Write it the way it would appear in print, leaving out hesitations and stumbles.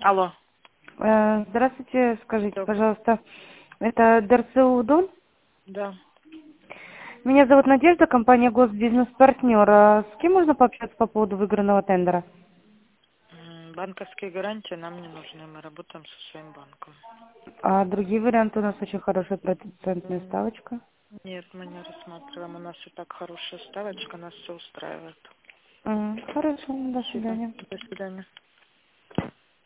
Алло. Здравствуйте, скажите, Добрый. пожалуйста, это ДРЦУ Дон? Да. Меня зовут Надежда, компания Госбизнес-партнер. С кем можно пообщаться по поводу выигранного тендера? Банковские гарантии нам не нужны. Мы работаем со своим банком. А другие варианты у нас очень хорошая процентная М, ставочка. Нет, мы не рассматриваем. У нас и так хорошая ставочка, нас все устраивает. Хорошо, до Спасибо. свидания. До свидания.